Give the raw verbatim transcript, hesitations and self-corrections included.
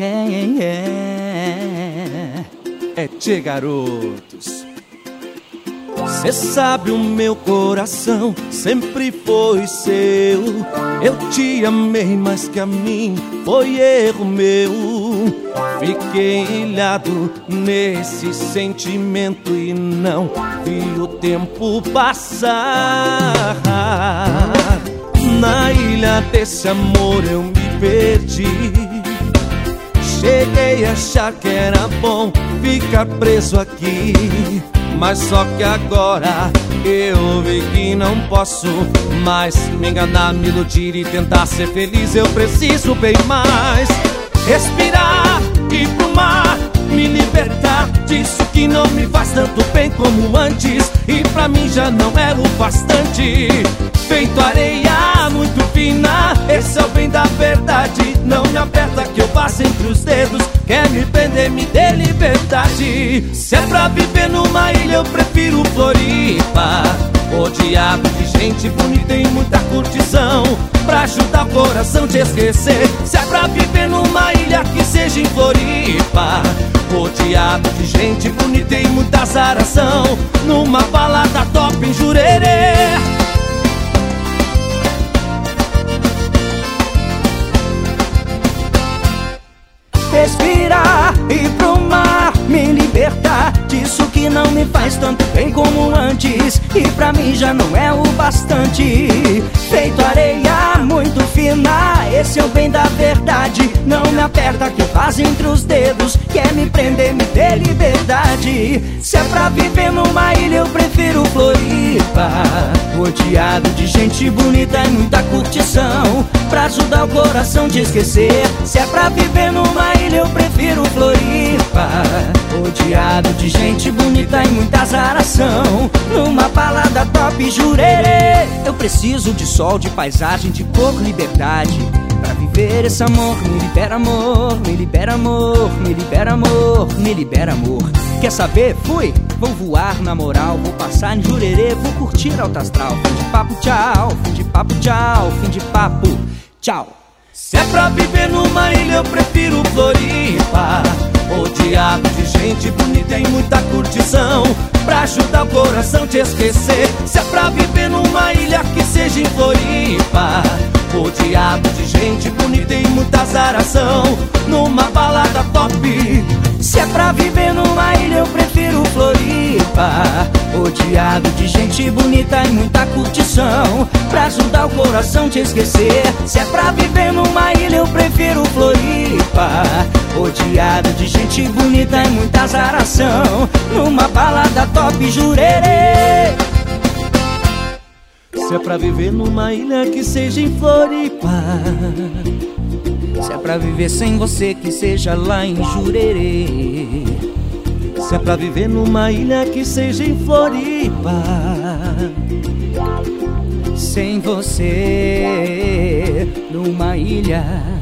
yeah, yeah. É tchê, garotos. Cê sabe, o meu coração sempre foi seu. Eu te amei mais que a mim, foi erro meu. Fiquei ilhado nesse sentimento e não vi o tempo passar. Na ilha desse amor eu me perdi. Cheguei a achar que era bom ficar preso aqui, mas só que agora eu vi que não posso mais me enganar, me iludir e tentar ser feliz. Eu preciso bem mais respirar, ir pro mar, me libertar disso que não me faz tanto bem como antes. E pra mim já não era o bastante. Feito areia muito fina, esse é o bem da verdade. Não me aperta que eu passo entre os dedos. Quer me prender, me dê liberdade. Se é pra viver numa ilha eu prefiro Floripa, rodeado de gente bonita e muita curtição, pra ajudar o coração te esquecer. Se é pra viver numa ilha que seja em Floripa, rodeado de gente bonita e muita azaração, numa balada top em Jurerê. Respirar, ir pro mar, me libertar disso que não me faz tanto bem como antes. E pra mim já não é o bastante. Feito areia muito fina, esse é o bem da verdade. Não me aperta que faz entre os dedos. Quer me prender, me dê liberdade. Se é pra viver numa ilha eu prefiro Floripa, rodeado de gente bonita e muita curtição, pra ajudar o coração te esquecer. Se é pra viver numa ilha eu prefiro Floripa, rodeado de gente bonita e muita azaração, numa balada top Jurerê. Eu preciso de sol, de paisagem, de cor, liberdade, pra viver esse amor. Me libera amor, me libera amor, me libera amor, me libera amor. Quer saber? Fui! Vou voar na moral, vou passar em Jurerê, vou curtir alto astral. Fim de papo, tchau, fim de papo, tchau, fim de papo, tchau. Se é pra viver numa ilha eu prefiro Floripa, rodeado de gente bonita e muita curtição, pra ajudar o coração te esquecer. Se é pra viver numa ilha que seja em Floripa, rodeado de gente bonita e muita azaração, numa balada top. Se é pra viver numa ilha eu prefiro Floripa, rodeado de gente bonita e muita curtição, pra ajudar o coração te esquecer. Se é pra viver numa ilha eu prefiro Floripa, rodeado de gente bonita e muita azaração, numa balada top Jurerê. Se é pra viver numa ilha que seja em Floripa, se é pra viver sem você que seja lá em Jurerê. Se é pra viver numa ilha que seja em Floripa, sem você numa ilha